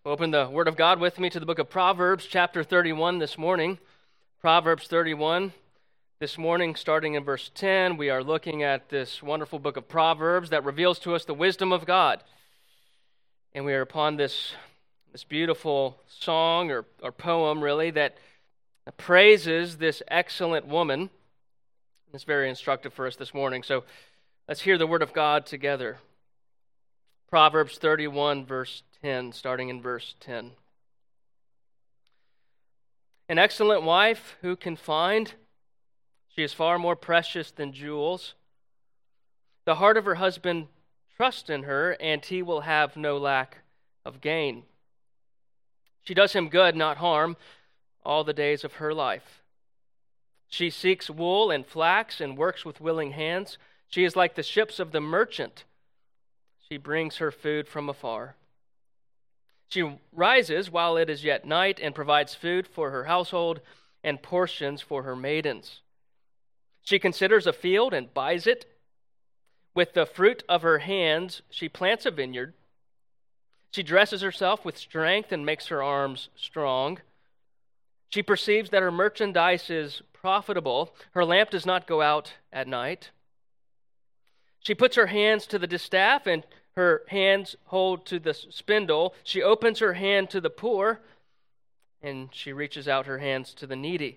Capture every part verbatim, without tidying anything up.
Open the Word of God with me to the book of Proverbs, chapter thirty-one this morning. Proverbs thirty-one. This morning, starting in verse ten, we are looking at this wonderful book of Proverbs that reveals to us the wisdom of God. And we are upon this, this beautiful song, or, or poem, really, that praises this excellent woman. It's very instructive for us this morning. So let's hear the Word of God together. Proverbs thirty-one, verse ten, starting in verse ten. An excellent wife who can find? She is far more precious than jewels. The heart of her husband trusts in her, and he will have no lack of gain. She does him good, not harm, all the days of her life. She seeks wool and flax and works with willing hands. She is like the ships of the merchant. She brings her food from afar. She rises while it is yet night and provides food for her household and portions for her maidens. She considers a field and buys it. With the fruit of her hands, she plants a vineyard. She dresses herself with strength and makes her arms strong. She perceives that her merchandise is profitable. Her lamp does not go out at night. She puts her hands to the distaff and her hands hold to the spindle. She opens her hand to the poor, and she reaches out her hands to the needy.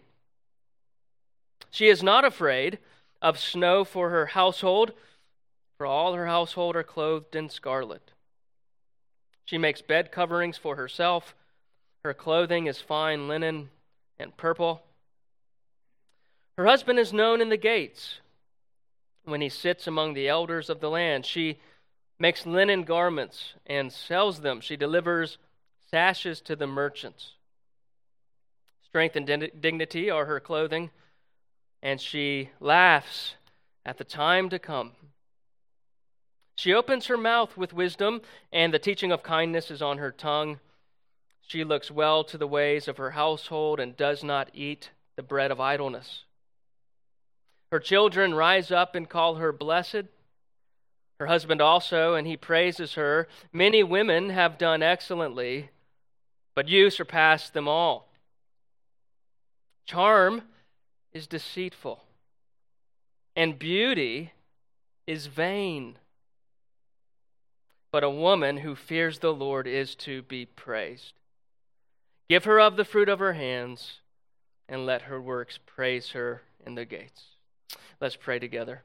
She is not afraid of snow for her household, for all her household are clothed in scarlet. She makes bed coverings for herself. Her clothing is fine linen and purple. Her husband is known in the gates when he sits among the elders of the land. She makes linen garments and sells them. She delivers sashes to the merchants. Strength and dignity are her clothing, and she laughs at the time to come. She opens her mouth with wisdom, and the teaching of kindness is on her tongue. She looks well to the ways of her household and does not eat the bread of idleness. Her children rise up and call her blessed. Her husband also, and he praises her. Many women have done excellently, but you surpass them all. Charm is deceitful, and beauty is vain. But a woman who fears the Lord is to be praised. Give her of the fruit of her hands, and let her works praise her in the gates. Let's pray together.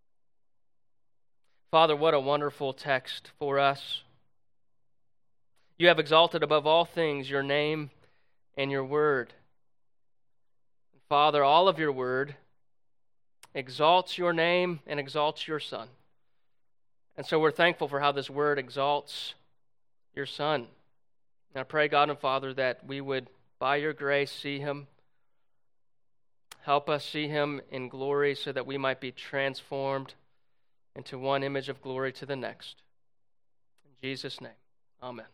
Father, what a wonderful text for us. You have exalted above all things your name and your word. Father, all of your word exalts your name and exalts your Son. And so we're thankful for how this word exalts your Son. And I pray, God and Father, that we would, by your grace, see him. Help us see him in glory so that we might be transformed into one image of glory to the next. In Jesus' name, amen.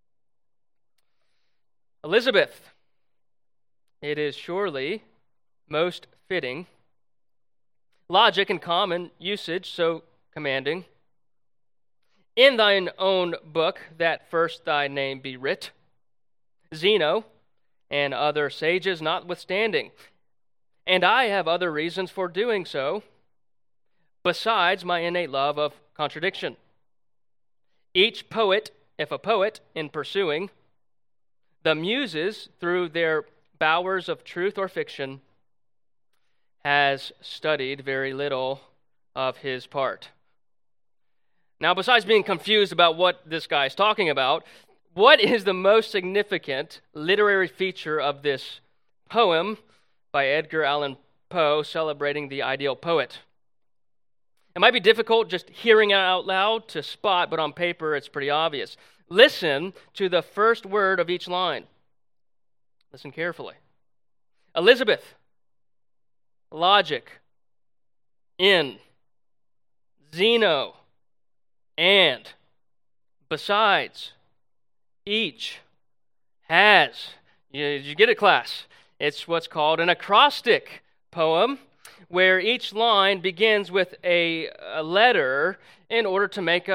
Elizabeth, it is surely most fitting, logic and common usage so commanding, in thine own book that first thy name be writ, Zeno and other sages notwithstanding. And I have other reasons for doing so, besides my innate love of contradiction. Each poet, if a poet, in pursuing the muses through their bowers of truth or fiction, has studied very little of his part. Now, besides being confused about what this guy is talking about, what is the most significant literary feature of this poem by Edgar Allan Poe celebrating the ideal poet? It might be difficult just hearing it out loud to spot, but on paper it's pretty obvious. Listen to the first word of each line. Listen carefully. Elizabeth, logic, in, Zeno, and, besides, each, has. You, you get it, class? It's what's called an acrostic poem, where each line begins with a, a letter in order to make a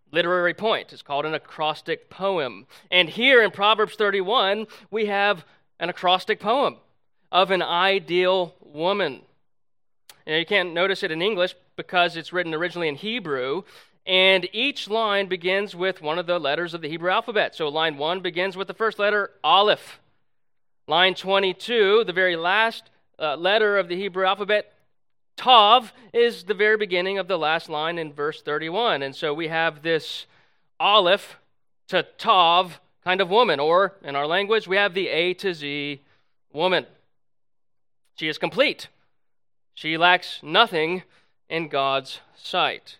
literary point. It's called an acrostic poem. And here in Proverbs thirty-one, we have an acrostic poem of an ideal woman. And you can't notice it in English because it's written originally in Hebrew, and each line begins with one of the letters of the Hebrew alphabet. So line one begins with the first letter, Aleph. Line twenty-two, the very last uh, letter of the Hebrew alphabet, Tav, is the very beginning of the last line in verse thirty-one. And so we have this Aleph to Tav kind of woman, or in our language, we have the A to Z woman. She is complete. She lacks nothing in God's sight.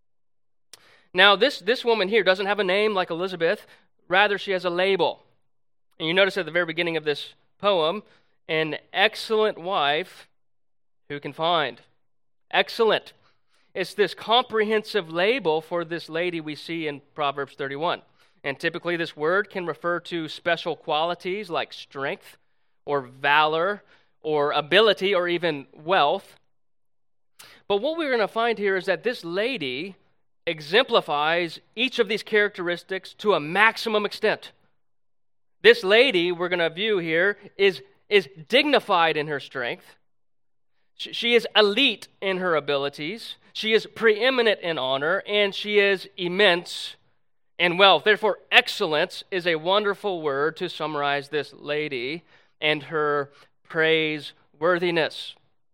Now, this, this woman here doesn't have a name like Elizabeth. Rather, she has a label. And you notice at the very beginning of this poem, an excellent wife who can find. Excellent. It's this comprehensive label for this lady we see in Proverbs thirty-one. And typically this word can refer to special qualities like strength or valor or ability or even wealth. But what we're going to find here is that this lady exemplifies each of these characteristics to a maximum extent. This lady we're going to view here is, is dignified in her strength. She is elite in her abilities. She is preeminent in honor, and she is immense in wealth. Therefore, excellence is a wonderful word to summarize this lady and her praiseworthiness.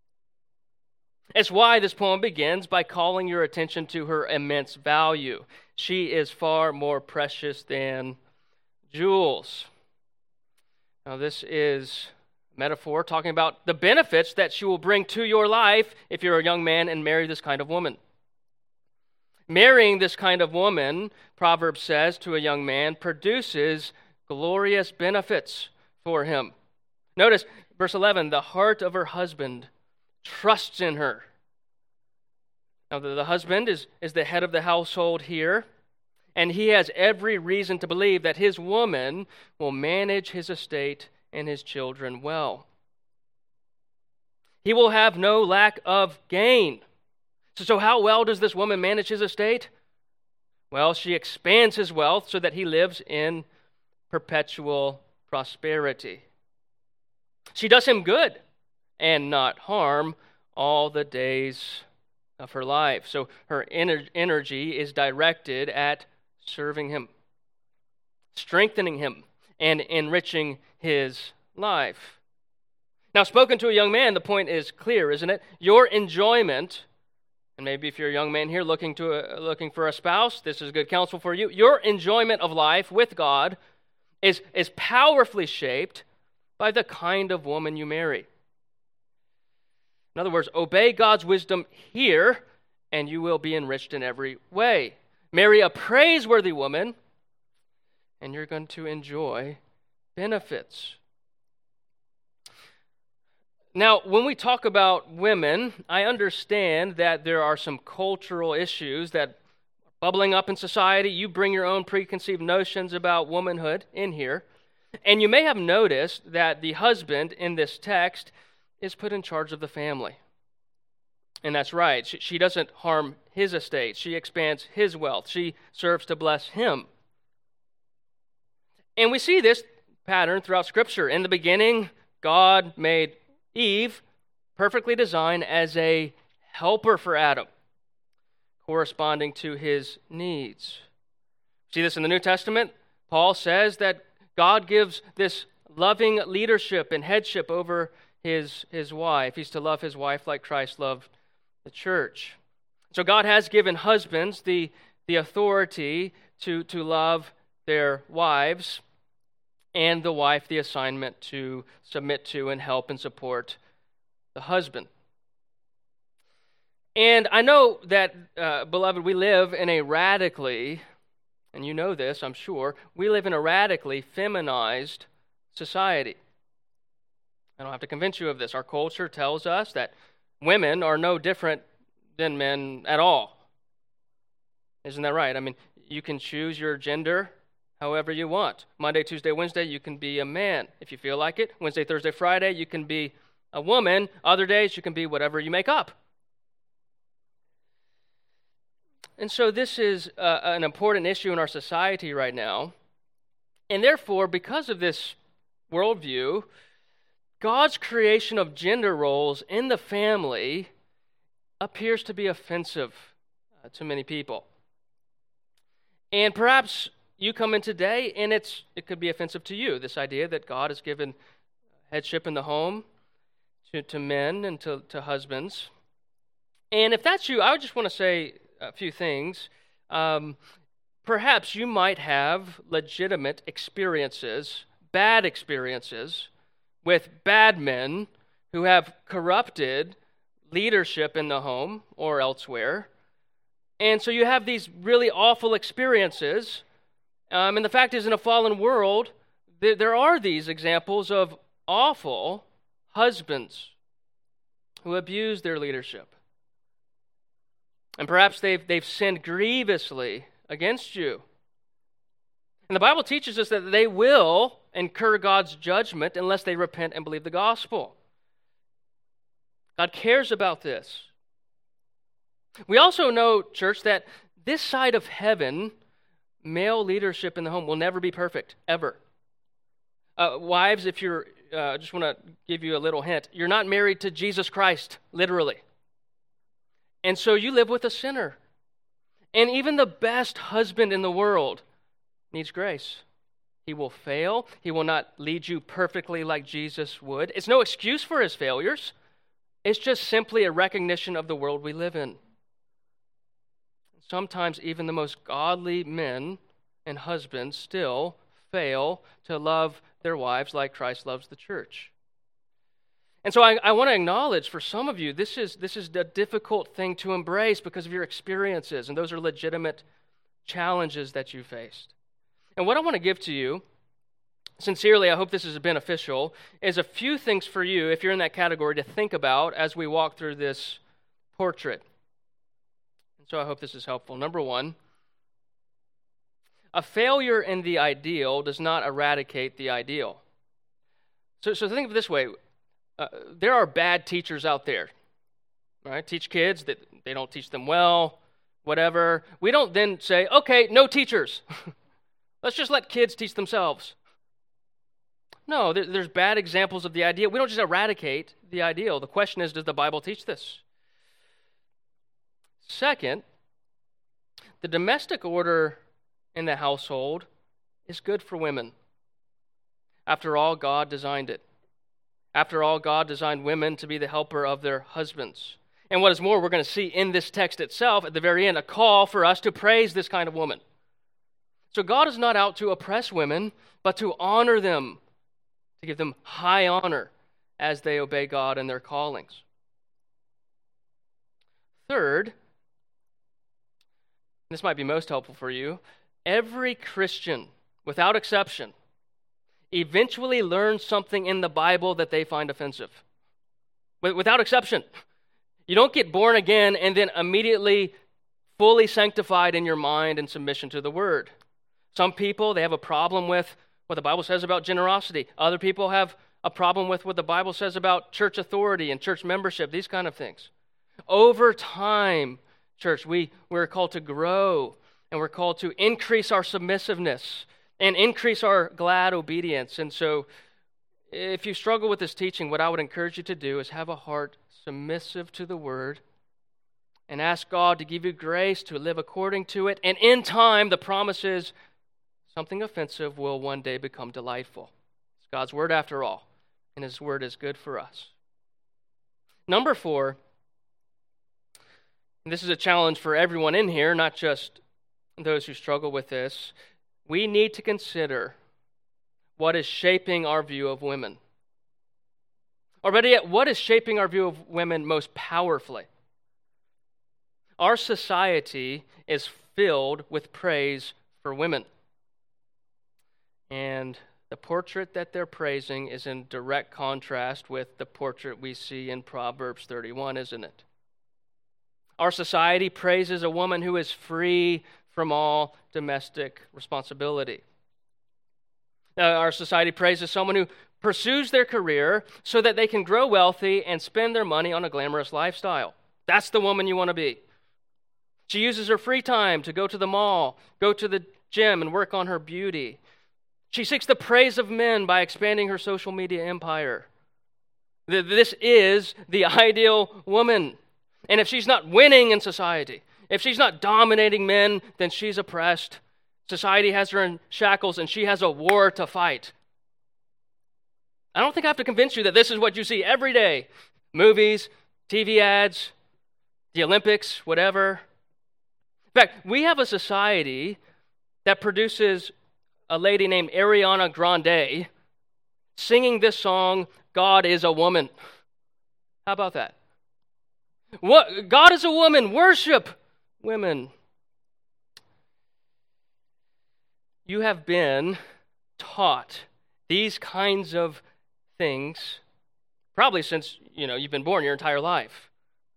It's why this poem begins by calling your attention to her immense value. She is far more precious than jewels. Now, this is a metaphor talking about the benefits that she will bring to your life if you're a young man and marry this kind of woman. Marrying this kind of woman, Proverbs says to a young man, produces glorious benefits for him. Notice verse eleven, the heart of her husband trusts in her. Now, the, the husband is, is the head of the household here, and he has every reason to believe that his woman will manage his estate and his children well. He will have no lack of gain. So, so how well does this woman manage his estate? Well, she expands his wealth so that he lives in perpetual prosperity. She does him good and not harm all the days of her life. So her ener- energy is directed at serving him, strengthening him, and enriching his life. Now, spoken to a young man, the point is clear, isn't it? Your enjoyment, and maybe if you're a young man here looking to a, looking for a spouse, this is good counsel for you. Your enjoyment of life with God is, is powerfully shaped by the kind of woman you marry. In other words, obey God's wisdom here, and you will be enriched in every way. Marry a praiseworthy woman, and you're going to enjoy benefits. Now, when we talk about women, I understand that there are some cultural issues that are bubbling up in society. You bring your own preconceived notions about womanhood in here. And you may have noticed that the husband in this text is put in charge of the family. And that's right. She, she doesn't harm his estate. She expands his wealth. She serves to bless him. And we see this pattern throughout Scripture. In the beginning, God made Eve perfectly designed as a helper for Adam, corresponding to his needs. See this in the New Testament? Paul says that God gives this loving leadership and headship over his, his wife. He's to love his wife like Christ loved the church. So God has given husbands the, the authority to, to love their wives, and the wife the assignment to submit to and help and support the husband. And I know that, uh, beloved, we live in a radically, and you know this, I'm sure, we live in a radically feminized society. I don't have to convince you of this. Our culture tells us that women are no different than men at all. Isn't that right? I mean, you can choose your gender however you want. Monday, Tuesday, Wednesday, you can be a man if you feel like it. Wednesday, Thursday, Friday, you can be a woman. Other days, you can be whatever you make up. And so this is uh, an important issue in our society right now. And therefore, because of this worldview, God's creation of gender roles in the family appears to be offensive uh, to many people. And perhaps you come in today and it's it could be offensive to you, this idea that God has given headship in the home to, to men and to, to husbands. And if that's you, I would just want to say a few things. Um, perhaps you might have legitimate experiences, bad experiences, with bad men who have corrupted leadership in the home or elsewhere. And so you have these really awful experiences. Um, and the fact is, in a fallen world, there, there are these examples of awful husbands who abuse their leadership. And perhaps they've, they've sinned grievously against you. And the Bible teaches us that they will incur God's judgment unless they repent and believe the gospel. God cares about this. We also know, church, that this side of heaven, male leadership in the home will never be perfect, ever. Uh, wives, if you're, I uh, just want to give you a little hint, you're not married to Jesus Christ, literally. And so you live with a sinner. And even the best husband in the world needs grace. He will fail. He will not lead you perfectly like Jesus would. It's no excuse for his failures. It's just simply a recognition of the world we live in. Sometimes even the most godly men and husbands still fail to love their wives like Christ loves the church. And so I, I want to acknowledge for some of you, this is, this is a difficult thing to embrace because of your experiences, and those are legitimate challenges that you faced. And what I want to give to you, sincerely, I hope this is beneficial, is a few things for you, if you're in that category, to think about as we walk through this portrait. And so I hope this is helpful. Number one, a failure in the ideal does not eradicate the ideal. So, so think of it this way. Uh, there are bad teachers out there, right? Teach kids that they don't teach them well, whatever. We don't then say, okay, no teachers. Let's just let kids teach themselves. No, there, there's bad examples of the ideal. We don't just eradicate the ideal. The question is, does the Bible teach this? Second, the domestic order in the household is good for women. After all, God designed it. After all, God designed women to be the helper of their husbands. And what is more, we're going to see in this text itself, at the very end, a call for us to praise this kind of woman. So God is not out to oppress women, but to honor them, to give them high honor as they obey God in their callings. Third, this might be most helpful for you, every Christian, without exception, eventually learn something in the Bible that they find offensive. Without exception. You don't get born again and then immediately fully sanctified in your mind and submission to the Word. Some people, they have a problem with what the Bible says about generosity. Other people have a problem with what the Bible says about church authority and church membership, these kind of things. Over time, church, we, we're called to grow and we're called to increase our submissiveness and increase our glad obedience. And so if you struggle with this teaching, what I would encourage you to do is have a heart submissive to the Word and ask God to give you grace to live according to it. And in time, the promise is something offensive will one day become delightful. It's God's Word after all, and His Word is good for us. Number four, and this is a challenge for everyone in here, not just those who struggle with this. We need to consider what is shaping our view of women. Or better yet, what is shaping our view of women most powerfully? Our society is filled with praise for women. And the portrait that they're praising is in direct contrast with the portrait we see in Proverbs thirty-one, isn't it? Our society praises a woman who is free from all domestic responsibility. Now, our society praises someone who pursues their career so that they can grow wealthy and spend their money on a glamorous lifestyle. That's the woman you want to be. She uses her free time to go to the mall, go to the gym, and work on her beauty. She seeks the praise of men by expanding her social media empire. This is the ideal woman. And if she's not winning in society, if she's not dominating men, then she's oppressed. Society has her in shackles, and she has a war to fight. I don't think I have to convince you that this is what you see every day. Movies, T V ads, the Olympics, whatever. In fact, we have a society that produces a lady named Ariana Grande singing this song, God is a Woman. How about that? What? God is a woman. Worship women. You have been taught these kinds of things probably since, you know, you've been born your entire life.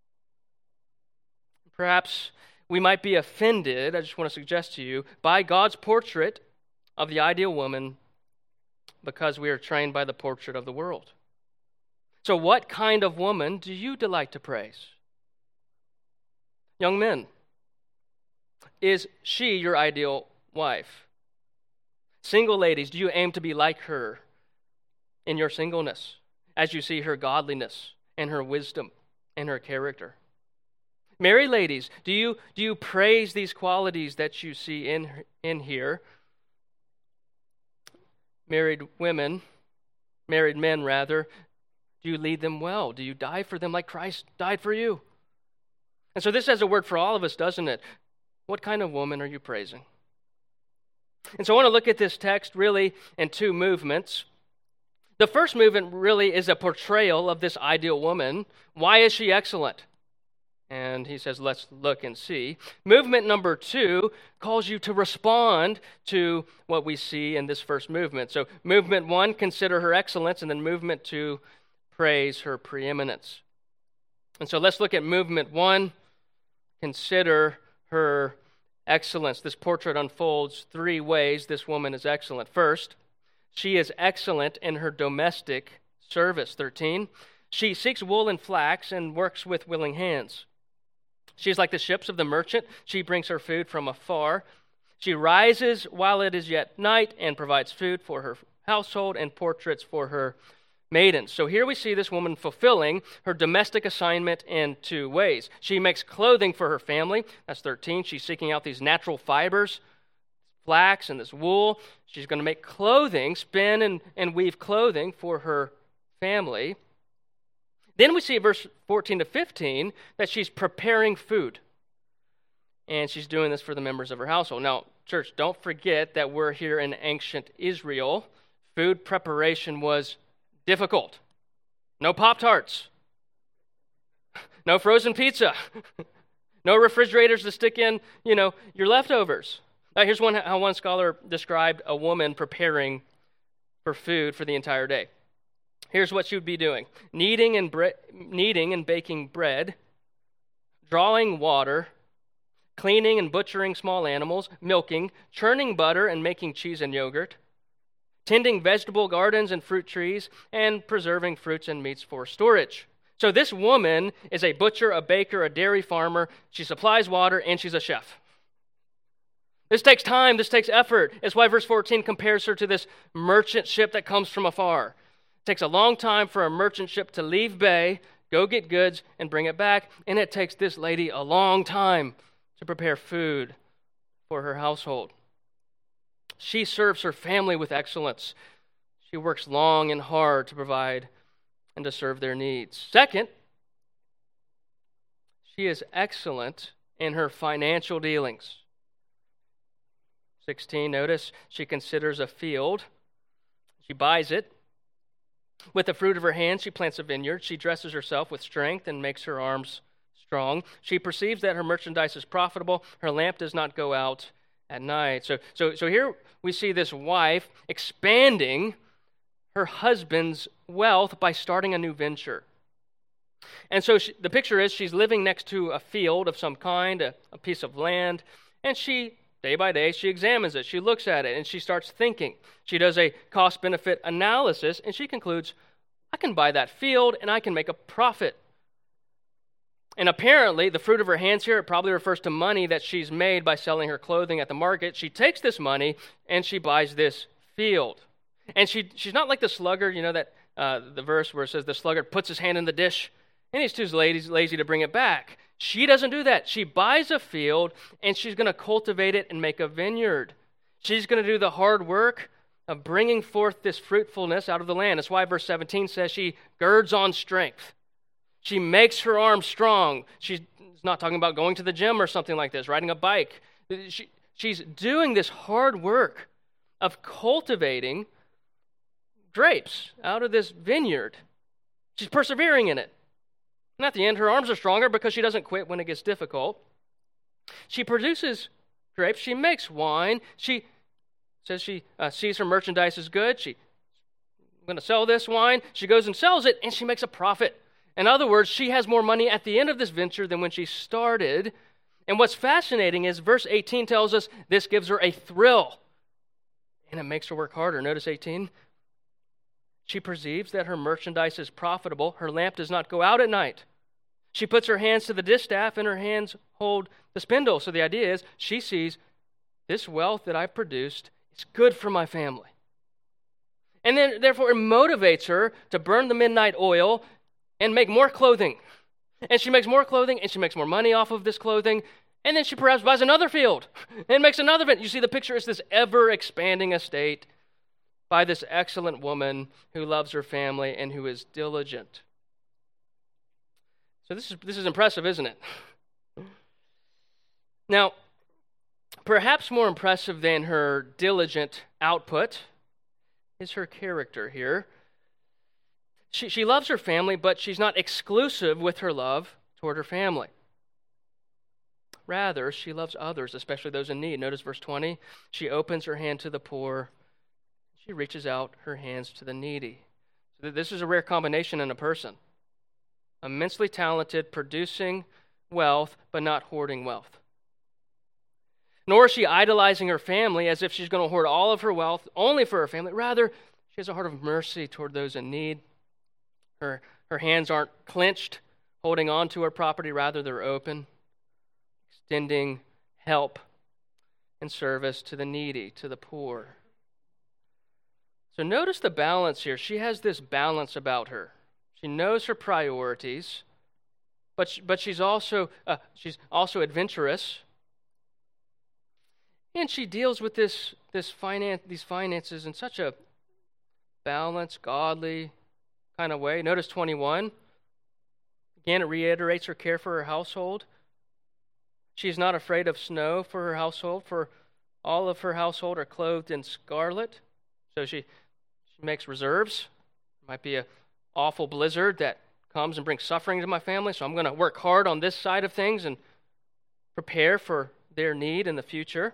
Perhaps we might be offended, I just want to suggest to you, by God's portrait of the ideal woman because we are trained by the portrait of the world. So what kind of woman do you delight to praise? Young men, is she your ideal wife? Single ladies, do you aim to be like her in your singleness as you see her godliness and her wisdom and her character? Married ladies, do you do you praise these qualities that you see in in here? Married women, married men rather, do you lead them well? Do you die for them like Christ died for you? And so this has a word for all of us, doesn't it? What kind of woman are you praising? And so I want to look at this text really in two movements. The first movement really is a portrayal of this ideal woman. Why is she excellent? And he says, let's look and see. Movement number two calls you to respond to what we see in this first movement. So movement one, consider her excellence, and then movement two, praise her preeminence. And so let's look at movement one, consider her excellence. This portrait unfolds three ways this woman is excellent. First, she is excellent in her domestic service. thirteen, she seeks wool and flax and works with willing hands. She's like the ships of the merchant. She brings her food from afar. She rises while it is yet night and provides food for her household and portraits for her maidens. So here we see this woman fulfilling her domestic assignment in two ways. She makes clothing for her family. That's thirteen. She's seeking out these natural fibers, flax and this wool. She's going to make clothing, spin and, and weave clothing for her family. Then we see verse fourteen to fifteen that she's preparing food. And she's doing this for the members of her household. Now, church, don't forget that we're here in ancient Israel. Food preparation was difficult. No Pop-Tarts. No frozen pizza. No refrigerators to stick in, you know, your leftovers. Now, here's one how one scholar described a woman preparing for food for the entire day. Here's what she would be doing. Kneading and, bre- kneading and baking bread, drawing water, cleaning and butchering small animals, milking, churning butter and making cheese and yogurt, tending vegetable gardens and fruit trees, and preserving fruits and meats for storage. So this woman is a butcher, a baker, a dairy farmer. She supplies water, and she's a chef. This takes time. This takes effort. That's why verse fourteen compares her to this merchant ship that comes from afar. It takes a long time for a merchant ship to leave bay, go get goods, and bring it back. And it takes this lady a long time to prepare food for her household. She serves her family with excellence. She works long and hard to provide and to serve their needs. Second, she is excellent in her financial dealings. sixteen, notice, she considers a field. She buys it. With the fruit of her hands, she plants a vineyard. She dresses herself with strength and makes her arms strong. She perceives that her merchandise is profitable. Her lamp does not go out at night. So, so, so here we see this wife expanding her husband's wealth by starting a new venture. And so she, the picture is she's living next to a field of some kind, a, a piece of land, and she, day by day, she examines it. She looks at it, and she starts thinking. She does a cost-benefit analysis, and she concludes, I can buy that field, and I can make a profit. And apparently, the fruit of her hands here, it probably refers to money that she's made by selling her clothing at the market. She takes this money and she buys this field. And she she's not like the sluggard, you know, that uh, the verse where it says the sluggard puts his hand in the dish and he's too lazy, lazy to bring it back. She doesn't do that. She buys a field and she's going to cultivate it and make a vineyard. She's going to do the hard work of bringing forth this fruitfulness out of the land. That's why verse seventeen says she girds on strength. She makes her arms strong. She's not talking about going to the gym or something like this, riding a bike. She, she's doing this hard work of cultivating grapes out of this vineyard. She's persevering in it. And at the end, her arms are stronger because she doesn't quit when it gets difficult. She produces grapes. She makes wine. She says she uh, sees her merchandise is good. She's going to sell this wine. She goes and sells it, and she makes a profit. In other words, she has more money at the end of this venture than when she started. And what's fascinating is verse eighteen tells us this gives her a thrill, and it makes her work harder. Notice eighteen. She perceives that her merchandise is profitable. Her lamp does not go out at night. She puts her hands to the distaff, and her hands hold the spindle. So the idea is she sees this wealth that I've produced is good for my family. And then, therefore, it motivates her to burn the midnight oil and make more clothing. And she makes more clothing, and she makes more money off of this clothing. And then she perhaps buys another field and makes another vineyard. You see, the picture is this ever-expanding estate by this excellent woman who loves her family and who is diligent. So this is this is impressive, isn't it? Now, perhaps more impressive than her diligent output is her character here. She, she loves her family, but she's not exclusive with her love toward her family. Rather, she loves others, especially those in need. Notice verse twenty. She opens her hand to the poor. She reaches out her hands to the needy. So this is a rare combination in a person. Immensely talented, producing wealth, but not hoarding wealth. Nor is she idolizing her family as if she's going to hoard all of her wealth only for her family. Rather, she has a heart of mercy toward those in need. Her, her hands aren't clenched, holding on to her property. Rather, they're open, extending help and service to the needy, to the poor. So notice the balance here. She has this balance about her. She knows her priorities, but she, but she's also uh, she's also adventurous, and she deals with this this finance these finances in such a balanced, godly kind of way. Notice twenty-one. Again, it reiterates her care for her household. She's not afraid of snow for her household, for all of her household are clothed in scarlet. So she she makes reserves. Might be a awful blizzard that comes and brings suffering to my family, so I'm going to work hard on this side of things and prepare for their need in the future.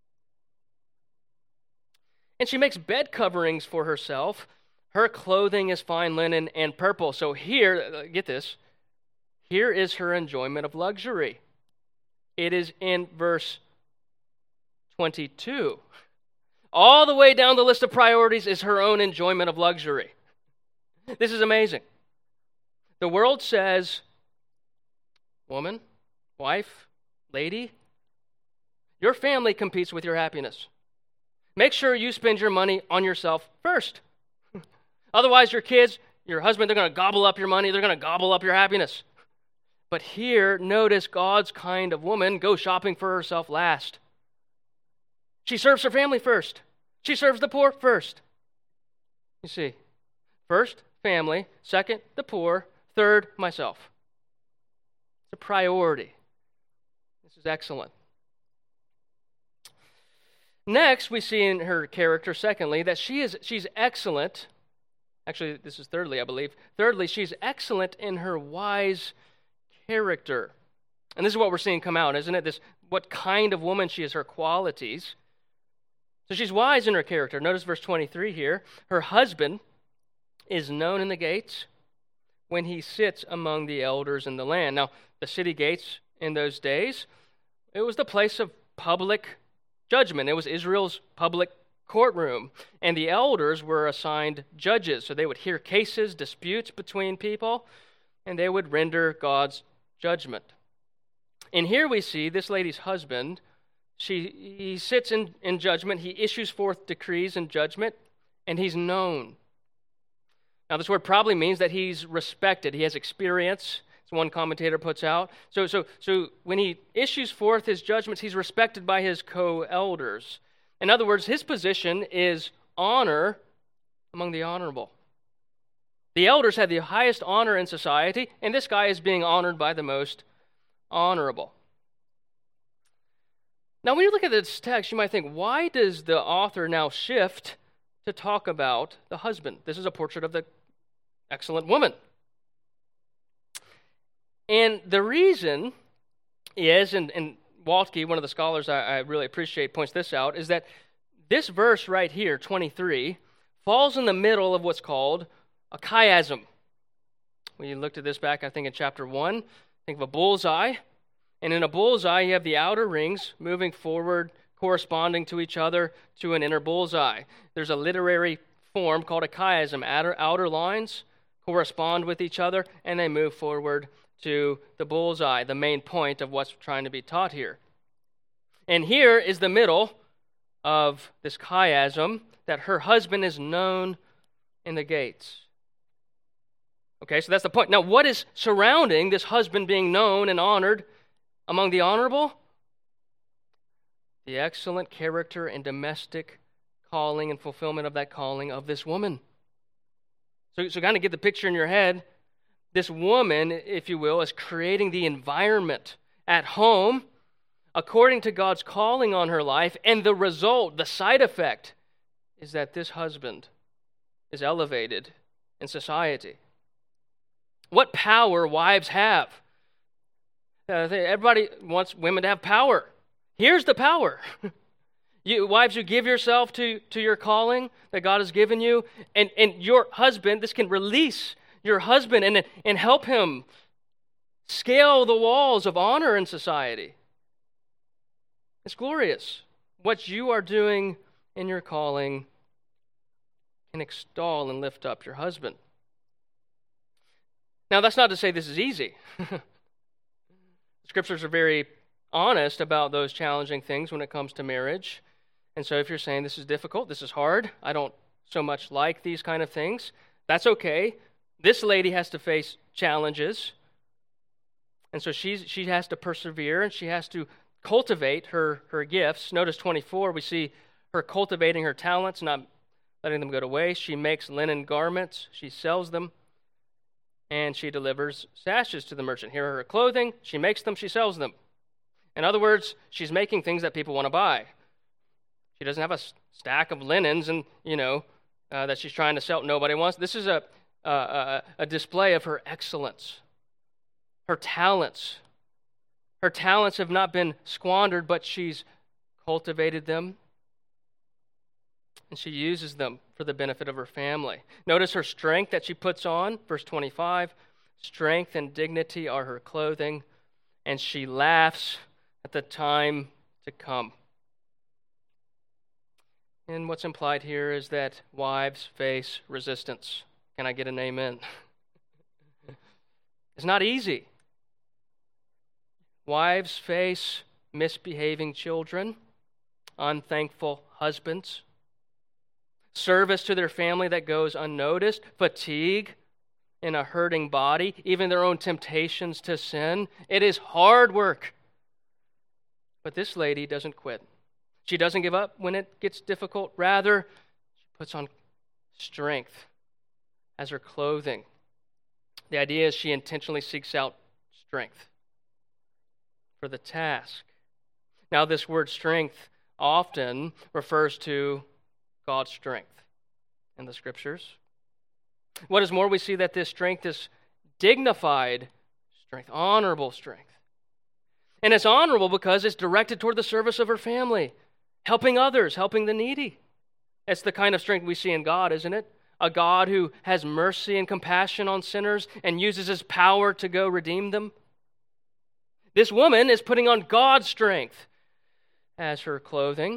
And she makes bed coverings for herself. Her clothing is fine linen and purple. So here, get this, here is her enjoyment of luxury. It is in verse twenty-two. All the way down the list of priorities is her own enjoyment of luxury. This is amazing. The world says, woman, wife, lady, your family competes with your happiness. Make sure you spend your money on yourself first. Otherwise, your kids, your husband, they're going to gobble up your money. They're going to gobble up your happiness. But here, notice God's kind of woman goes shopping for herself last. She serves her family first. She serves the poor first. You see, first, family. Second, the poor. Third, myself. It's a priority. This is excellent. Next, we see in her character, secondly, that she is she's excellent. Actually, this is thirdly, I believe. Thirdly, she's excellent in her wise character. And this is what we're seeing come out, isn't it? This what kind of woman she is, her qualities. So she's wise in her character. Notice verse twenty-three here. Her husband is known in the gates when he sits among the elders in the land. Now, the city gates in those days, it was the place of public judgment. It was Israel's public courtroom. And the elders were assigned judges. So they would hear cases, disputes between people, and they would render God's judgment. And here we see this lady's husband. She, he sits in, in judgment. He issues forth decrees and judgment, and he's known. Now, this word probably means that he's respected. He has experience, as one commentator puts out. So, so, so when he issues forth his judgments, he's respected by his co-elders. In other words, his position is honor among the honorable. The elders have the highest honor in society, and this guy is being honored by the most honorable. Now, when you look at this text, you might think, why does the author now shift to talk about the husband? This is a portrait of the excellent woman. And the reason is, and, and Waltke, one of the scholars I, I really appreciate, points this out, is that this verse right here, twenty-three, falls in the middle of what's called a chiasm. We looked at this back, I think, in chapter one. Think of a bullseye. And in a bullseye, you have the outer rings moving forward, corresponding to each other to an inner bullseye. There's a literary form called a chiasm. Outer, outer lines correspond with each other, and they move forward to the bullseye, the main point of what's trying to be taught here. And here is the middle of this chiasm, that her husband is known in the gates. Okay, so that's the point. Now, what is surrounding this husband being known and honored among the honorable? The excellent character and domestic calling and fulfillment of that calling of this woman. So, so kind of get the picture in your head. This woman, if you will, is creating the environment at home according to God's calling on her life, and the result, the side effect, is that this husband is elevated in society. What power wives have? Uh, everybody wants women to have power. Here's the power. You wives, you give yourself to, to your calling that God has given you, and, and your husband, this can release your husband and, and help him scale the walls of honor in society. It's glorious. What you are doing in your calling can extol and lift up your husband. Now, that's not to say this is easy. The scriptures are very honest about those challenging things when it comes to marriage. And so if you're saying this is difficult, this is hard, I don't so much like these kind of things, that's okay. This lady has to face challenges. And so she's, she has to persevere, and she has to cultivate her, her gifts. Notice twenty-four, we see her cultivating her talents, not letting them go to waste. She makes linen garments. She sells them. And she delivers sashes to the merchant. Here are her clothing. She makes them. She sells them. In other words, she's making things that people want to buy. She doesn't have a stack of linens and, you know, uh, that she's trying to sell. Nobody wants. This is a, a, a display of her excellence, her talents. Her talents have not been squandered, but she's cultivated them, and she uses them for the benefit of her family. Notice her strength that she puts on, verse twenty-five. Strength and dignity are her clothing, and she laughs at the time to come. And what's implied here is that wives face resistance. Can I get an amen? It's not easy. Wives face misbehaving children, unthankful husbands, service to their family that goes unnoticed, fatigue in a hurting body, even their own temptations to sin. It is hard work. But this lady doesn't quit. She doesn't give up when it gets difficult. Rather, she puts on strength as her clothing. The idea is she intentionally seeks out strength for the task. Now, this word strength often refers to God's strength in the scriptures. What is more, we see that this strength is dignified strength, honorable strength. And it's honorable because it's directed toward the service of her family, helping others, helping the needy. It's the kind of strength we see in God, isn't it? A God who has mercy and compassion on sinners and uses his power to go redeem them. This woman is putting on God's strength as her clothing.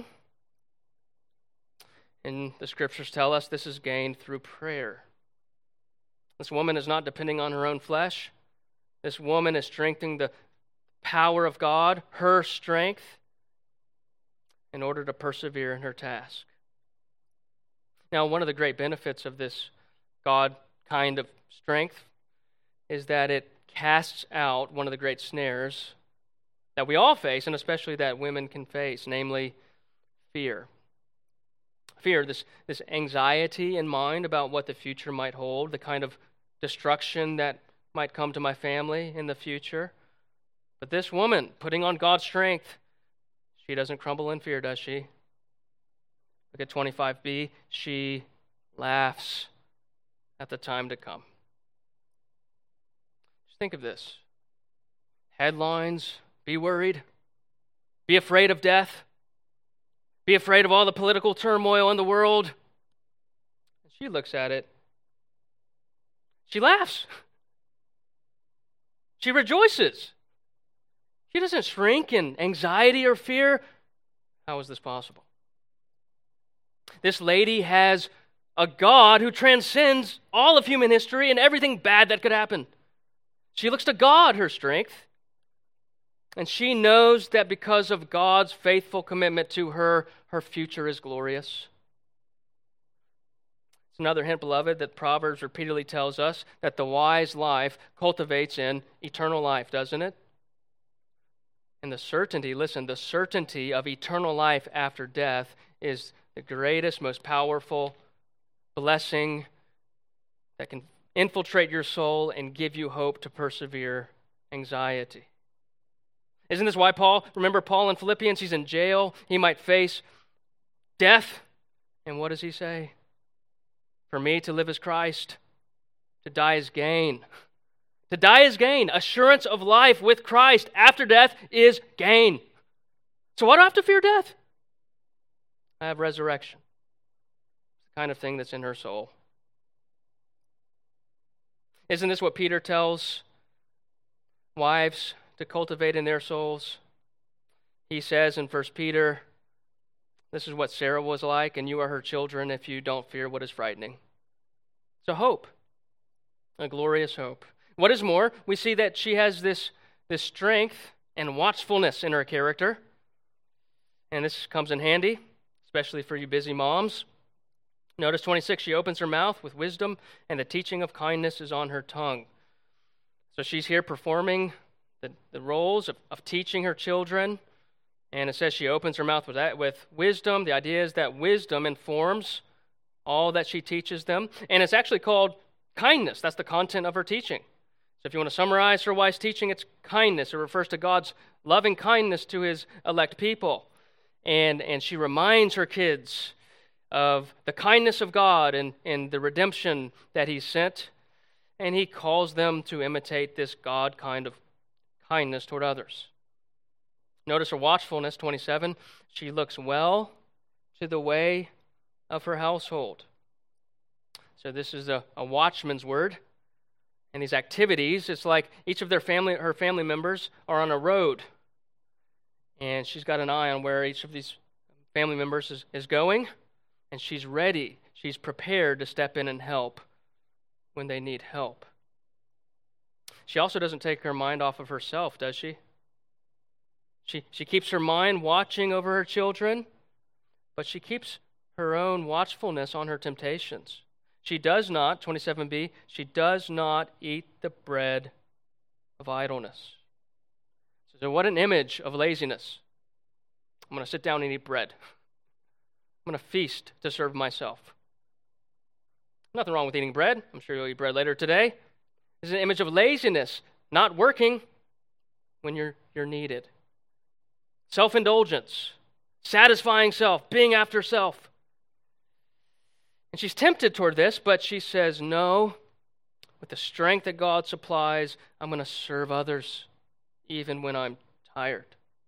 And the scriptures tell us this is gained through prayer. This woman is not depending on her own flesh. This woman is strengthening the power of God, her strength, in order to persevere in her task. Now, one of the great benefits of this God kind of strength is that it casts out one of the great snares that we all face, and especially that women can face, namely fear. Fear, this, this anxiety in mind about what the future might hold, the kind of destruction that might come to my family in the future. But this woman, putting on God's strength, she doesn't crumble in fear, does she? Look at twenty-five b. She laughs at the time to come. Just think of this. Headlines, be worried, be afraid of death, be afraid of all the political turmoil in the world. And she looks at it. She laughs. She rejoices. She doesn't shrink in anxiety or fear. How is this possible? This lady has a God who transcends all of human history and everything bad that could happen. She looks to God, her strength, and she knows that because of God's faithful commitment to her, her future is glorious. It's another hint, beloved, that Proverbs repeatedly tells us that the wise life cultivates in eternal life, doesn't it? And the certainty, listen, the certainty of eternal life after death is the greatest, most powerful blessing that can infiltrate your soul and give you hope to persevere anxiety. Isn't this why Paul, remember Paul in Philippians, he's in jail, he might face death, and what does he say? For me to live is Christ, to die is gain. To die is gain. Assurance of life with Christ after death is gain. So why do I have to fear death? I have resurrection. It's the kind of thing that's in her soul. Isn't this what Peter tells wives to cultivate in their souls? He says in First Peter, this is what Sarah was like, and you are her children if you don't fear what is frightening. It's a hope, a glorious hope. What is more, we see that she has this, this strength and watchfulness in her character. And this comes in handy, especially for you busy moms. Notice twenty-six, she opens her mouth with wisdom, and the teaching of kindness is on her tongue. So she's here performing the, the roles of, of teaching her children. And it says she opens her mouth with, that, with wisdom. The idea is that wisdom informs all that she teaches them. And it's actually called kindness. That's the content of her teaching. So if you want to summarize her wise teaching, it's kindness. It refers to God's loving kindness to his elect people. And, and she reminds her kids of the kindness of God and, and the redemption that he sent. And he calls them to imitate this God kind of kindness toward others. Notice her watchfulness, twenty-seven. She looks well to the way of her household. So this is a, a watchman's word. And these activities, it's like each of their family, her family members are on a road. And she's got an eye on where each of these family members is, is going. And she's ready. She's prepared to step in and help when they need help. She also doesn't take her mind off of herself, does she? She, she keeps her mind watching over her children, but she keeps her own watchfulness on her temptations. She does not, twenty-seven b, she does not eat the bread of idleness. So what an image of laziness. I'm going to sit down and eat bread. I'm going to feast to serve myself. Nothing wrong with eating bread. I'm sure you'll eat bread later today. It's an image of laziness, not working when you're, you're needed. Self-indulgence, satisfying self, being after self. And she's tempted toward this, but she says, no, with the strength that God supplies, I'm going to serve others even when I'm tired.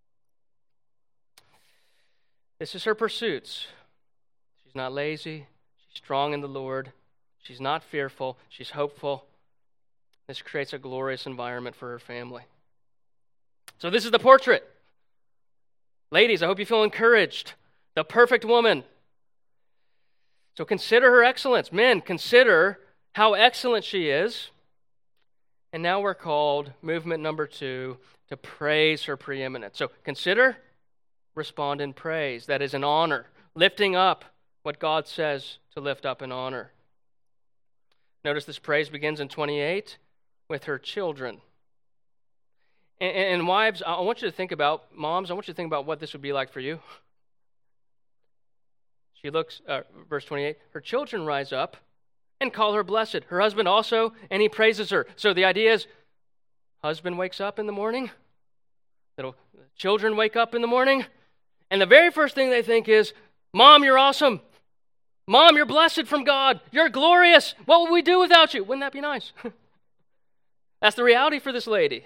This is her pursuits. She's not lazy. She's strong in the Lord. She's not fearful. She's hopeful. This creates a glorious environment for her family. So this is the portrait. Ladies, I hope you feel encouraged. The perfect woman. So consider her excellence. Men, consider how excellent she is. And now we're called, movement number two, to praise her preeminence. So consider, respond in praise. That is an honor, lifting up what God says to lift up in honor. Notice this praise begins in twenty-eight with her children. And, and wives, I want you to think about, moms, I want you to think about what this would be like for you. She looks, uh, verse twenty-eight, her children rise up and call her blessed. Her husband also, and he praises her. So the idea is, husband wakes up in the morning, little children wake up in the morning, and the very first thing they think is, Mom, you're awesome. Mom, you're blessed from God. You're glorious. What would we do without you? Wouldn't that be nice? That's the reality for this lady.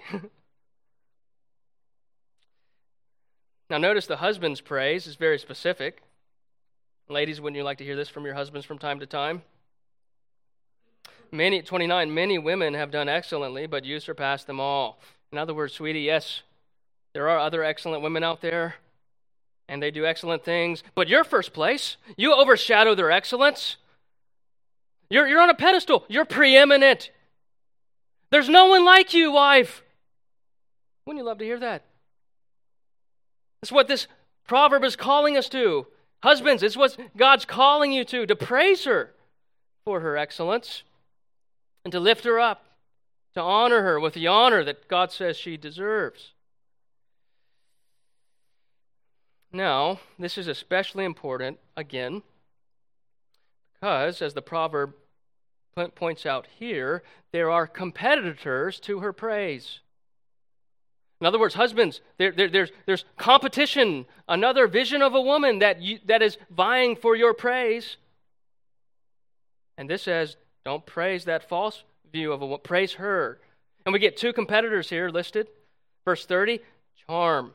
Now notice the husband's praise is very specific. Ladies, wouldn't you like to hear this from your husbands from time to time? Many, twenty-nine, many women have done excellently, but you surpass them all. In other words, sweetie, yes, there are other excellent women out there, and they do excellent things, but you're first place. You overshadow their excellence. You're, you're on a pedestal. You're preeminent. There's no one like you, wife. Wouldn't you love to hear that? That's what this proverb is calling us to. Husbands, it's what God's calling you to, to praise her for her excellence and to lift her up, to honor her with the honor that God says she deserves. Now, this is especially important, again, because, as the proverb points out here, there are competitors to her praise. In other words, husbands, there, there, there's, there's competition, another vision of a woman that, you, that is vying for your praise. And this says, don't praise that false view of a woman, praise her. And we get two competitors here listed. Verse thirty, charm.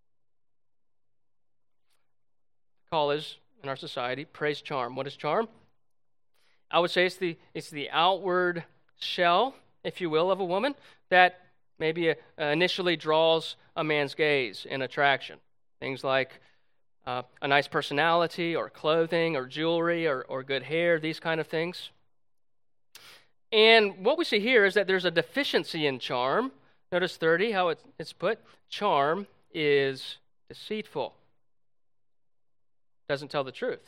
The call is, in our society, praise charm. What is charm? I would say it's the, it's the outward shell, if you will, of a woman that maybe uh, initially draws a man's gaze in attraction. Things like uh, a nice personality or clothing or jewelry or, or good hair, these kind of things. And what we see here is that there's a deficiency in charm. Notice thirty, how it, it's put. Charm is deceitful. Doesn't tell the truth.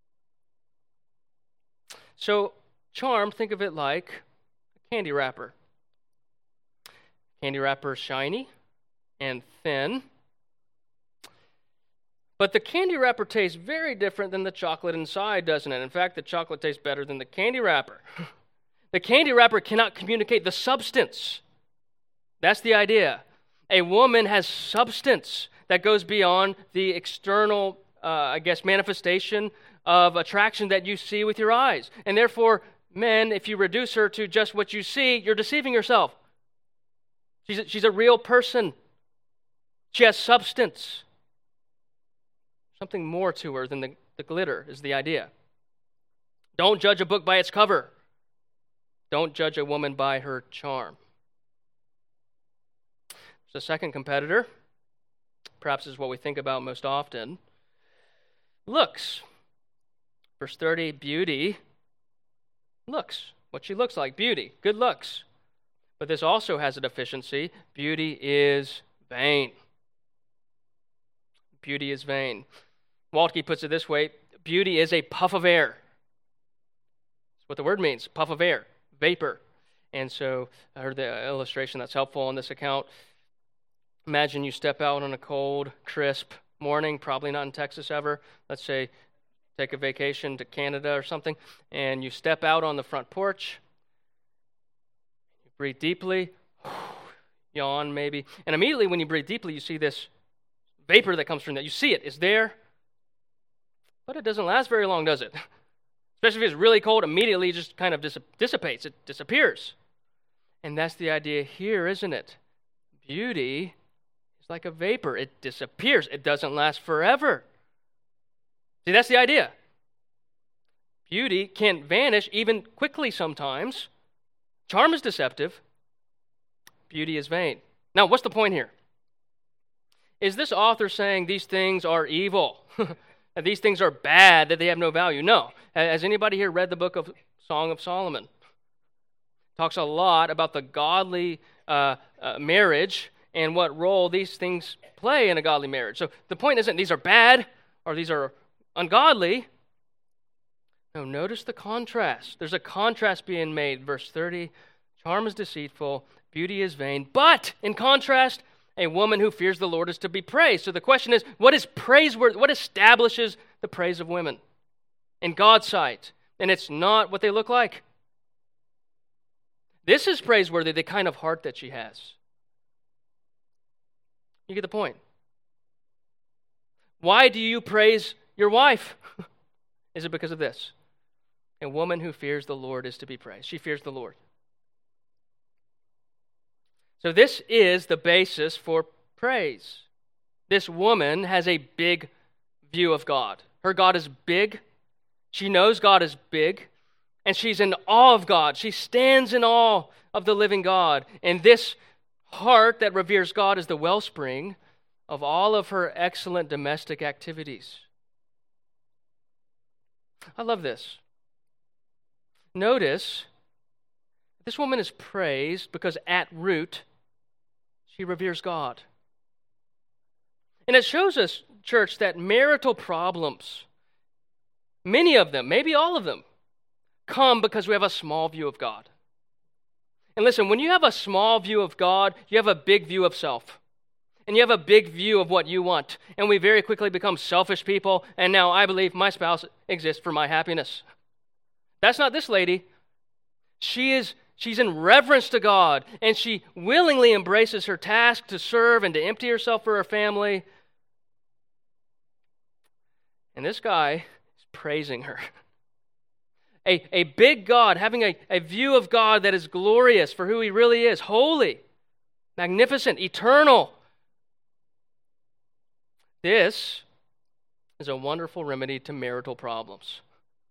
So charm, think of it like a candy wrapper. Candy wrapper is shiny and thin. But the candy wrapper tastes very different than the chocolate inside, doesn't it? In fact, the chocolate tastes better than the candy wrapper. The candy wrapper cannot communicate the substance. That's the idea. A woman has substance that goes beyond the external, uh, I guess, manifestation of attraction that you see with your eyes. And therefore, men, if you reduce her to just what you see, you're deceiving yourself. She's a, she's a real person. She has substance. Something more to her than the, the glitter is the idea. Don't judge a book by its cover. Don't judge a woman by her charm. There's a second competitor, perhaps is what we think about most often. Looks. Verse thirty, beauty. Looks. What she looks like, beauty, good looks. But this also has a deficiency. Beauty is vain. Beauty is vain. Waltke puts it this way, beauty is a puff of air. That's what the word means, puff of air, vapor. And so I heard the illustration that's helpful on this account. Imagine you step out on a cold, crisp morning, probably not in Texas ever. Let's say take a vacation to Canada or something, and you step out on the front porch, you breathe deeply, yawn maybe, and immediately when you breathe deeply, you see this vapor that comes from that. You see it, it's there, but it doesn't last very long, does it? Especially if it's really cold, immediately it just kind of dissipates, it disappears. And that's the idea here, isn't it? Beauty is like a vapor. It disappears. It doesn't last forever. See, that's the idea. Beauty can vanish even quickly sometimes. Charm is deceptive. Beauty is vain. Now, what's the point here? Is this author saying these things are evil? That these things are bad, that they have no value? No. Has anybody here read the book of Song of Solomon? talks a lot about the godly uh, uh, marriage and what role these things play in a godly marriage. So the point isn't these are bad or these are ungodly. No, notice the contrast. There's a contrast being made. Verse thirty, charm is deceitful, beauty is vain, but in contrast, a woman who fears the Lord is to be praised. So the question is, what is praiseworthy? What establishes the praise of women in God's sight? And it's not what they look like. This is praiseworthy, the kind of heart that she has. You get the point. Why do you praise your wife? Is it because of this? A woman who fears the Lord is to be praised. She fears the Lord. So this is the basis for praise. This woman has a big view of God. Her God is big. She knows God is big. And she's in awe of God. She stands in awe of the living God. And this heart that reveres God is the wellspring of all of her excellent domestic activities. I love this. Notice, this woman is praised because at root, she reveres God. And it shows us, church, that marital problems, many of them, maybe all of them, come because we have a small view of God. And listen, when you have a small view of God, you have a big view of self. And you have a big view of what you want. And we very quickly become selfish people. And now I believe my spouse exists for my happiness. That's not this lady. She is, she's in reverence to God. And she willingly embraces her task to serve and to empty herself for her family. And this guy is praising her. A, a big God, having a, a view of God that is glorious for who he really is, holy, magnificent, eternal. This is a wonderful remedy to marital problems.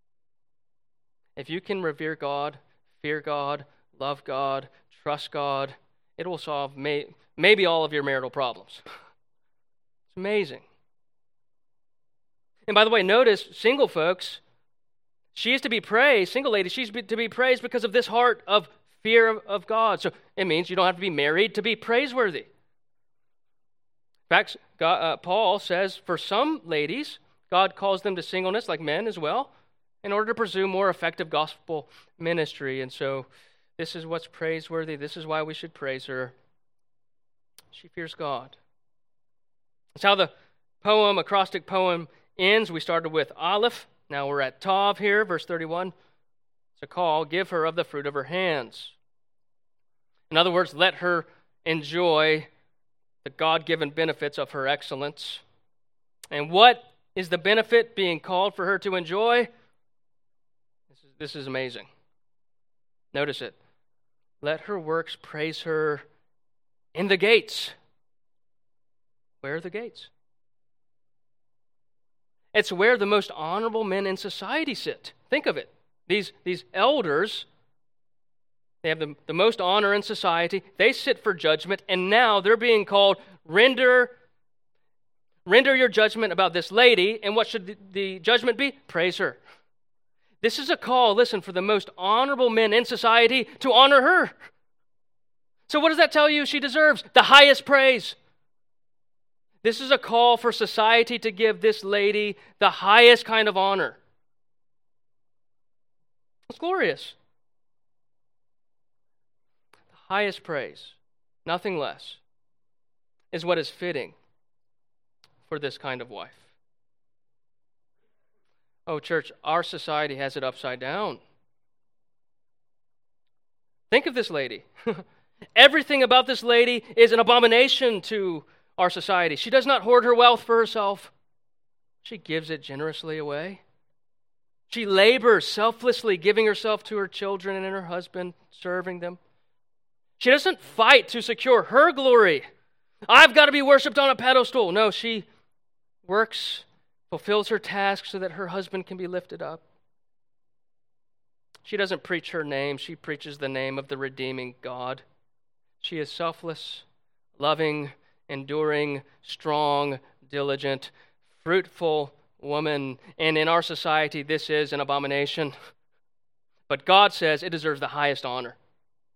If you can revere God, fear God, love God, trust God, it will solve may, maybe all of your marital problems. It's amazing. And by the way, notice, single folks, she is to be praised, single lady, she's to be praised because of this heart of fear of God. So it means you don't have to be married to be praiseworthy. In fact, God, uh, Paul says for some ladies, God calls them to singleness, like men as well, in order to pursue more effective gospel ministry. And so this is what's praiseworthy. This is why we should praise her. She fears God. That's how the poem, acrostic poem, ends. We started with Aleph. Now we're at Tav here, verse thirty-one. It's a call, give her of the fruit of her hands. In other words, let her enjoy the God-given benefits of her excellence. And what is the benefit being called for her to enjoy? This is, this is amazing. Notice it. Let her works praise her in the gates. Where are the gates? It's where the most honorable men in society sit. Think of it. These, these elders, they have the, the most honor in society. They sit for judgment, and now they're being called, render, render your judgment about this lady, and what should the, the judgment be? Praise her. This is a call, listen, for the most honorable men in society to honor her. So what does that tell you she deserves? The highest praise. This is a call for society to give this lady the highest kind of honor. It's glorious. The highest praise, nothing less, is what is fitting for this kind of wife. Oh, church, our society has it upside down. Think of this lady. Everything about this lady is an abomination to our society. She does not hoard her wealth for herself. She gives it generously away. She labors selflessly, giving herself to her children and her husband, serving them. She doesn't fight to secure her glory. I've got to be worshipped on a pedestal. No, she works, fulfills her task so that her husband can be lifted up. She doesn't preach her name. She preaches the name of the redeeming God. She is selfless, loving, enduring, strong, diligent, fruitful woman. And in our society, this is an abomination. But God says it deserves the highest honor.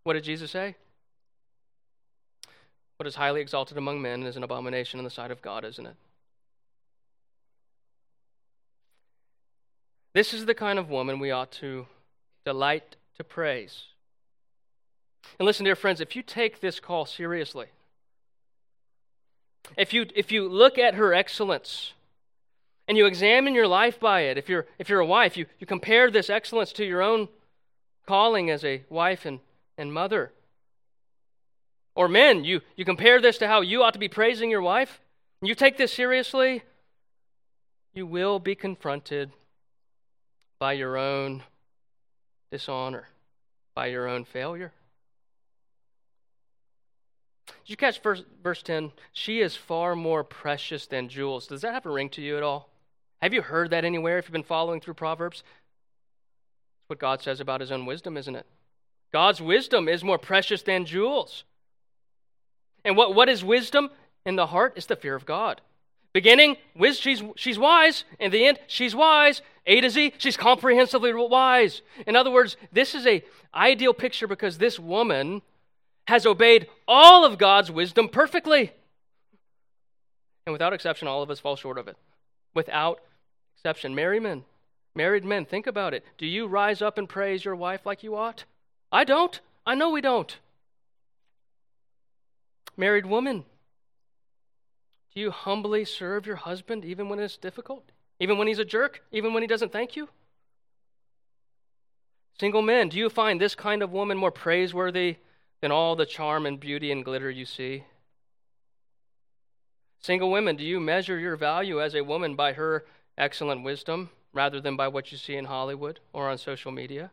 What did Jesus say? What is highly exalted among men is an abomination in the sight of God, isn't it? This is the kind of woman we ought to delight to praise. And listen, dear friends, if you take this call seriously, if you if you look at her excellence and you examine your life by it, if you're if you're a wife, you, you compare this excellence to your own calling as a wife and, and mother. Or men, you, you compare this to how you ought to be praising your wife, and you take this seriously, you will be confronted by your own dishonor, by your own failure. Did you catch verse, verse ten? She is far more precious than jewels. Does that have a ring to you at all? Have you heard that anywhere if you've been following through Proverbs? That's what God says about his own wisdom, isn't it? God's wisdom is more precious than jewels. And what, what is wisdom in the heart? It's the fear of God. Beginning, whiz, she's, she's wise. In the end, she's wise. A to Z, she's comprehensively wise. In other words, this is an ideal picture because this woman has obeyed all of God's wisdom perfectly. And without exception, all of us fall short of it. Without exception. Married men, married men, think about it. Do you rise up and praise your wife like you ought? I don't. I know we don't. Married woman, do you humbly serve your husband even when it's difficult? Even when he's a jerk? Even when he doesn't thank you? Single men, do you find this kind of woman more praiseworthy than all the charm and beauty and glitter you see? Single women, do you measure your value as a woman by her excellent wisdom rather than by what you see in Hollywood or on social media?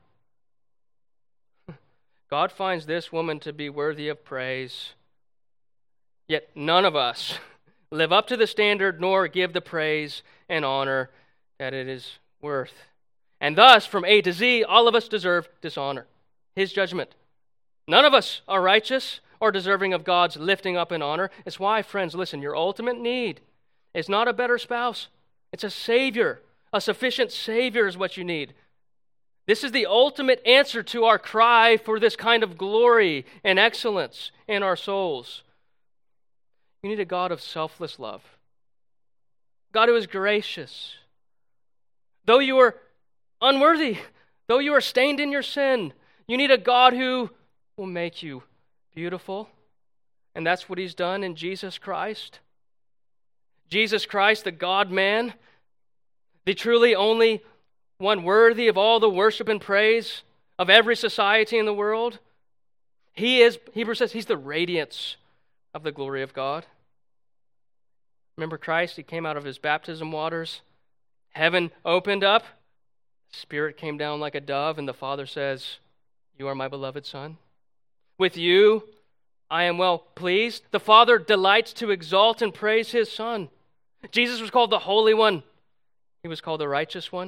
God finds this woman to be worthy of praise. Yet none of us live up to the standard nor give the praise and honor that it is worth. And thus, from A to Z, all of us deserve dishonor, his judgment. None of us are righteous or deserving of God's lifting up and honor. It's why, friends, listen, your ultimate need is not a better spouse. It's a Savior. A sufficient Savior is what you need. This is the ultimate answer to our cry for this kind of glory and excellence in our souls. You need a God of selfless love. God who is gracious. Though you are unworthy, though you are stained in your sin, you need a God who will make you beautiful. And that's what he's done in Jesus Christ. Jesus Christ, the God-man, the truly only one worthy of all the worship and praise of every society in the world. He is, Hebrews says, he's the radiance of the glory of God. Remember Christ, he came out of his baptism waters. Heaven opened up. Spirit came down like a dove, and the Father says, you are my beloved Son. With you, I am well pleased. The Father delights to exalt and praise his Son. Jesus was called the Holy One. He was called the Righteous One.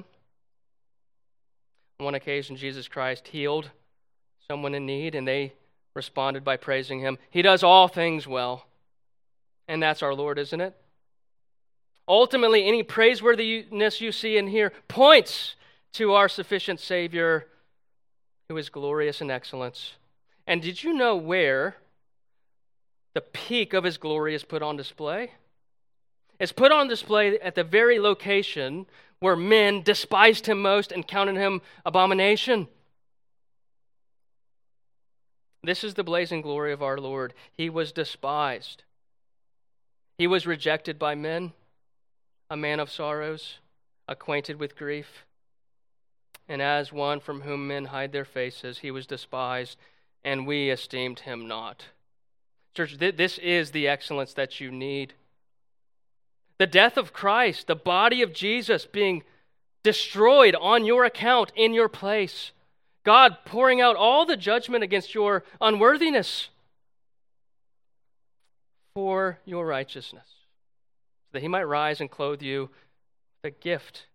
On one occasion, Jesus Christ healed someone in need, and they responded by praising him. He does all things well. And that's our Lord, isn't it? Ultimately, any praiseworthiness you see in here points to our sufficient Savior who is glorious in excellence. And did you know where the peak of his glory is put on display? It's put on display at the very location where men despised him most and counted him abomination. This is the blazing glory of our Lord. He was despised. He was rejected by men, a man of sorrows, acquainted with grief. And as one from whom men hide their faces, he was despised, and we esteemed him not. Church, th- this is the excellence that you need. The death of Christ, the body of Jesus being destroyed on your account in your place. God pouring out all the judgment against your unworthiness for your righteousness, so that he might rise and clothe you with a gift.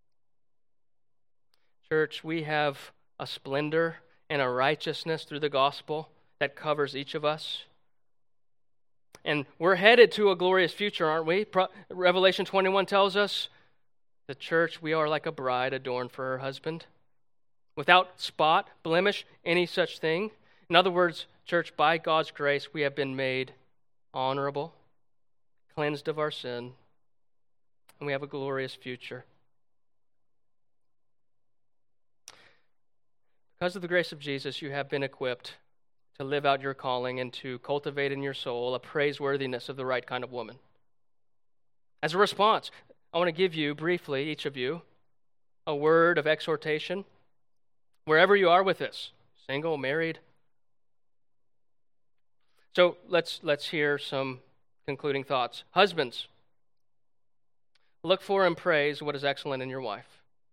Church, we have a splendor and a righteousness through the gospel that covers each of us. And we're headed to a glorious future, aren't we? Pro- Revelation twenty-one tells us the church, we are like a bride adorned for her husband, without spot, blemish, any such thing. In other words, church, by God's grace, we have been made honorable, cleansed of our sin, and we have a glorious future. Because of the grace of Jesus, you have been equipped to live out your calling and to cultivate in your soul a praiseworthiness of the right kind of woman. As a response, I want to give you briefly, each of you, a word of exhortation, wherever you are with this, single, married. So let's let's hear some concluding thoughts. Husbands, look for and praise what is excellent in your wife.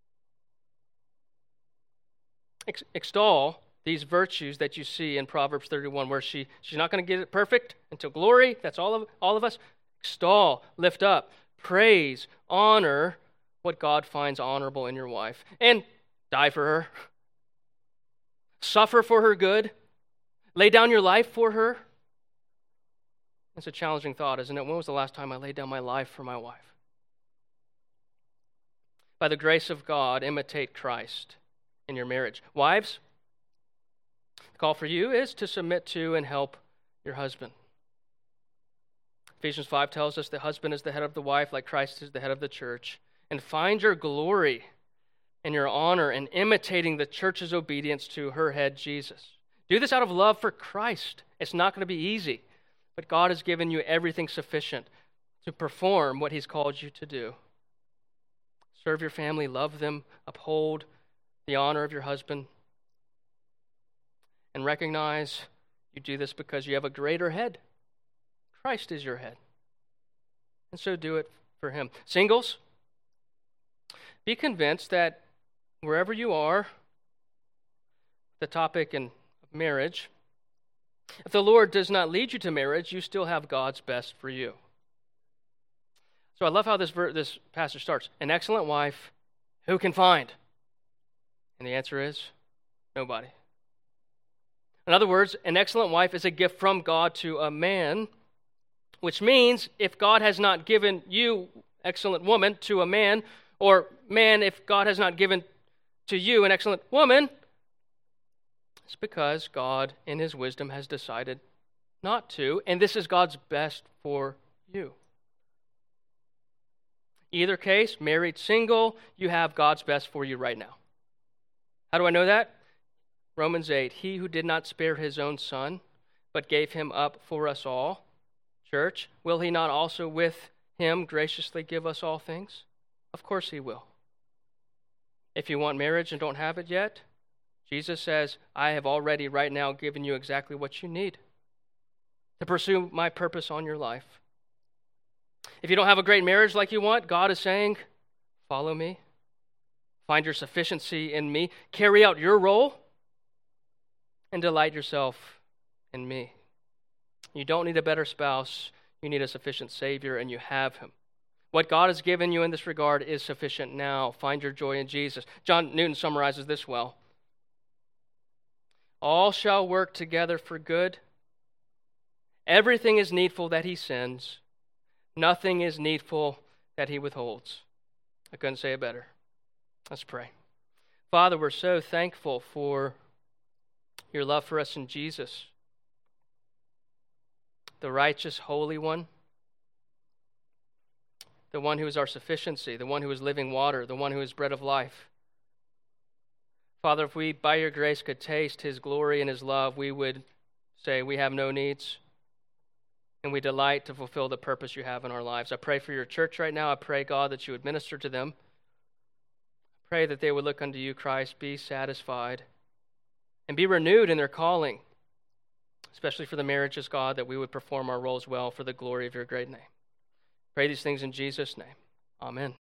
Ex- extol these virtues that you see in Proverbs thirty-one, where she she's not going to get it perfect until glory. That's all of all of us. Extol, lift up, praise, honor what God finds honorable in your wife, and die for her. Suffer for her good. Lay down your life for her. It's a challenging thought, isn't it? When was the last time I laid down my life for my wife? By the grace of God, imitate Christ in your marriage. Wives, the call for you is to submit to and help your husband. Ephesians five tells us the husband is the head of the wife, like Christ is the head of the church. And find your glory and your honor in imitating the church's obedience to her head, Jesus. Do this out of love for Christ. It's not going to be easy, but God has given you everything sufficient to perform what he's called you to do. Serve your family, love them, uphold the honor of your husband, and recognize you do this because you have a greater head. Christ is your head. And so do it for him. Singles, be convinced that wherever you are, the topic in marriage, if the Lord does not lead you to marriage, you still have God's best for you. So I love how this ver- this passage starts. An excellent wife, who can find? And the answer is nobody. In other words, an excellent wife is a gift from God to a man, which means if God has not given you, excellent woman, to a man, or man, if God has not given to you an excellent woman, it's because God, in his wisdom, has decided not to, and this is God's best for you. Either case, married, single, you have God's best for you right now. How do I know that? Romans eight, he who did not spare his own son, but gave him up for us all, church, will he not also with him graciously give us all things? Of course he will. If you want marriage and don't have it yet, Jesus says, I have already right now given you exactly what you need to pursue my purpose on your life. If you don't have a great marriage like you want, God is saying, follow me. Find your sufficiency in me. Carry out your role and delight yourself in me. You don't need a better spouse. You need a sufficient Savior, and you have him. What God has given you in this regard is sufficient now. Find your joy in Jesus. John Newton summarizes this well. All shall work together for good. Everything is needful that he sends. Nothing is needful that he withholds. I couldn't say it better. Let's pray. Father, we're so thankful for your love for us in Jesus, the righteous, holy one, the one who is our sufficiency, the one who is living water, the one who is bread of life. Father, if we, by your grace, could taste his glory and his love, we would say we have no needs, and we delight to fulfill the purpose you have in our lives. I pray for your church right now. I pray, God, that you would minister to them. I pray that they would look unto you, Christ, be satisfied, and be renewed in their calling, especially for the marriages, God, that we would perform our roles well for the glory of your great name. Pray these things in Jesus' name. Amen.